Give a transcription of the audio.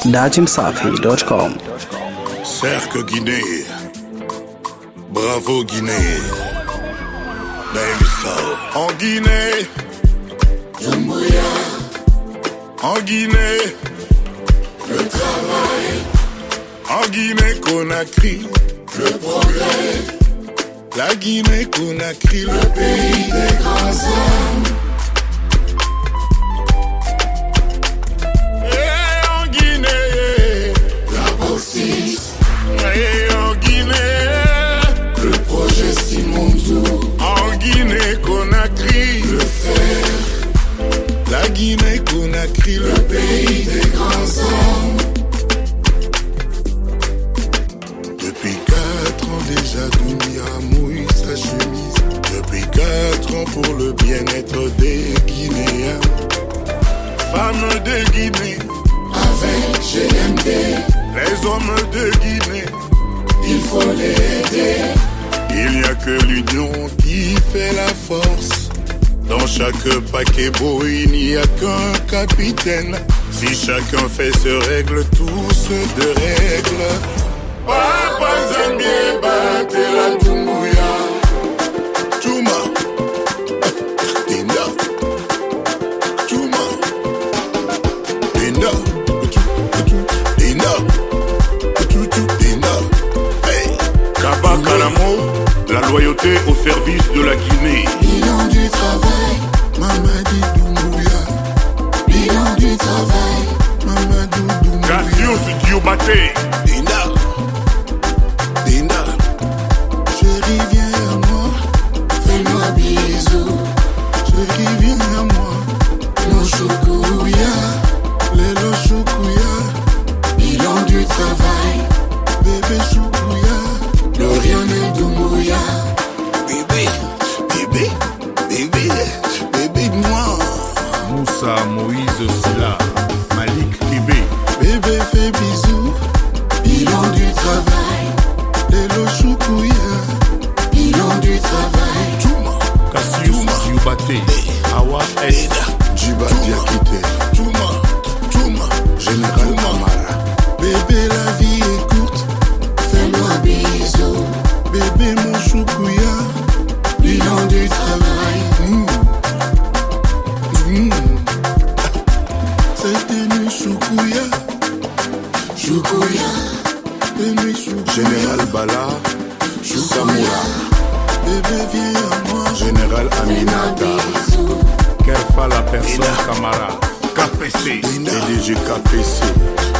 dachimsafi.com. Cercle Guinée, bravo Guinée, Bissau. En Guinée, Doumbouya. En Guinée, le travail. En Guinée Conakry, le progrès. La Guinée Conakry, le pays des grands hommes. Et en Guinée, la bauxite. Et en Guinée, le projet Simondou. En Guinée Conakry, le fer. La Guinée Conakry, le pays des grands hommes. Depuis 4 ans déjà, Doumbouya mouille sa chemise. Depuis 4 ans pour le bien-être des Guinéens. Femmes de Guinée, avec GMD. Les hommes de Guinée, il faut les aider. Il n'y a que l'union qui fait la force. Dans chaque paquebot, il n'y a qu'un capitaine. Si chacun fait ses règles, tous de règles. Papa Zambie, batte la Doumbouya. Chouma, Dina, Chouma, Dina, Dina, Dina. Hey. Kaba Kalamo, la loyauté au service de la Guinée. Bilan du travail, Mamadi Doumbouya. bilan du travail, Mamadou Doumbouya. Cassius Diobaté. Dina, Dina. Chérie, viens à moi. fais-moi bisous. Chérie, viens à moi. Mon choukouya, Lélo Choukouya. bilan du travail, Bébé Choukouya. Lauriane Doumbouya. Bébé, bébé, bébé, bébé moi. Moussa Moïse Silla, Malik Kébé. Bébé fait bisous. Bilan du travail, Lélo Choukouya. bilan du travail, Chouma, Cassius Diobaté, Awa S. Djiba Diakité. Chouma, Chouma, Général Amara. Bébé, la vie est courte. fais-moi bisous. Bébé, mon Choukouya. Bilan du travail, C'était le Choukouya. choukouya, Bébé Choukouya. Général Bala. Samoura. Bébé, viens à moi. Général Aminata. bisous. Kerfa la personne Camara, KPC. PDG KPC.